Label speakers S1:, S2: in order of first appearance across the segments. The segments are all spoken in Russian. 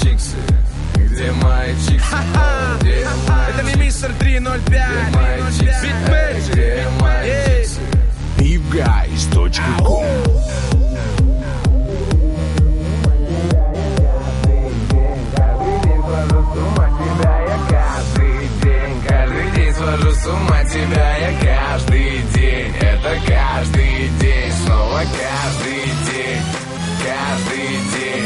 S1: чиксы? Где мои чиксы?
S2: Это не мистер 305. Битмейдж.
S1: Где мои чиксы?
S3: Hipguys.com.
S1: Свожу с ума тебя я каждый день. Это каждый день, снова каждый день. Каждый день.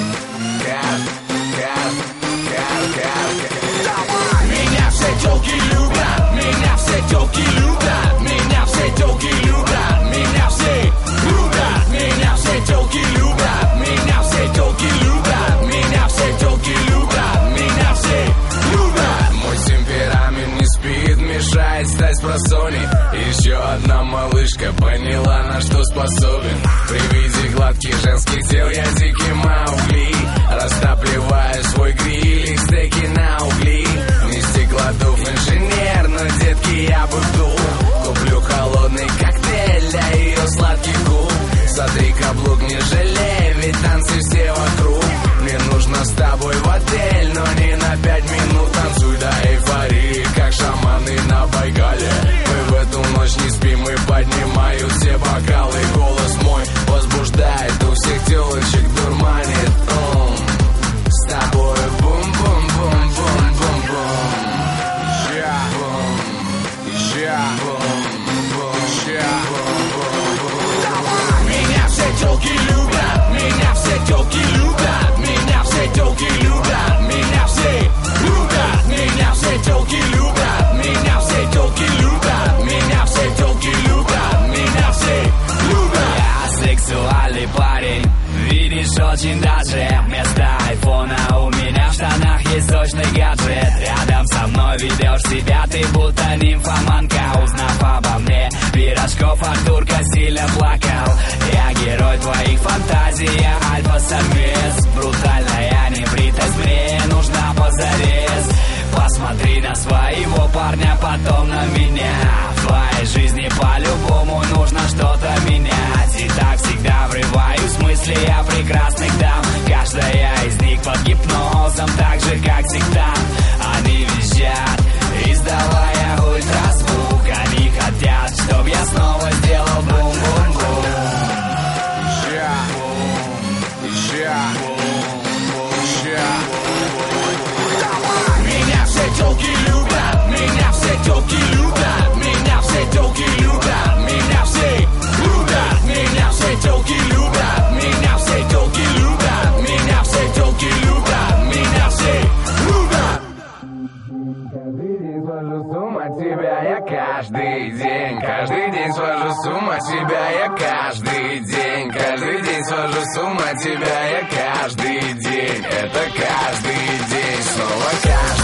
S1: Меня все тёлки любят, меня все тёлки любят, меня все тёлки любят, меня все любят, меня все тёлки любят, меня все тёлки любят, меня все тёлки любят, меня все любят. Мой темперамент не спит, мешает стать спросоней. Еще одна малышка поняла, на что способен. При виде гладких женских тел я дикий Маугли. Растапливаю свой гриль и стейки на угли. Не стеклодув инженер, но детки я бы вдул. Куплю холодный коктейль для ее сладких губ. Сотри каблук, не жалей, ведь танцы все вокруг. Мне нужно с тобой в отель, но не на 5 минут. Танцуй до эйфории, как шаманы на Байкале. Мы в эту ночь не спим и поднимают все бокалы. Голос мой возбуждает, у всех телочек дурманит. С тобой бум-бум-бум-бум-бум-бум. Меня все тёлки любят, меня все тёлки любят, меня все тёлки любят, меня все любят, меня все тёлки любят, меня все тёлки любят, меня все тёлки любят, меня все любят.
S4: Я сексуальный парень, видишь, очень даже. Вместо айфона у меня в штанах есть сочный гаджет. Рядом со мной ведешь себя ты будто нимфоманка. Узнав обо мне, Пирожков Артурка сильно плакал. Я герой твоих фантазий, я альфа-самец. Брутальная небритость мне нужна позарез. Посмотри на своего парня, потом на меня. В твоей жизни по-любому нужно что-то менять. И так всегда врываюсь в мысли о прекрасных дам. Каждая из них под гипнозом, так же как сектант. Они визжат, издавая ультразвук. Они хотят, чтоб я снова сделал бум-бум-бум.
S1: Меня все тёлки любят, меня все тёлки любят, меня все тёлки любят, меня все любят, меня все тёлки любят, меня все тёлки любят, меня все тёлки любят, меня все любят. Каждый день свожу с ума тебя я каждый день. Каждый день свожу с ума тебя я каждый день. Это каждый день, снова каждый.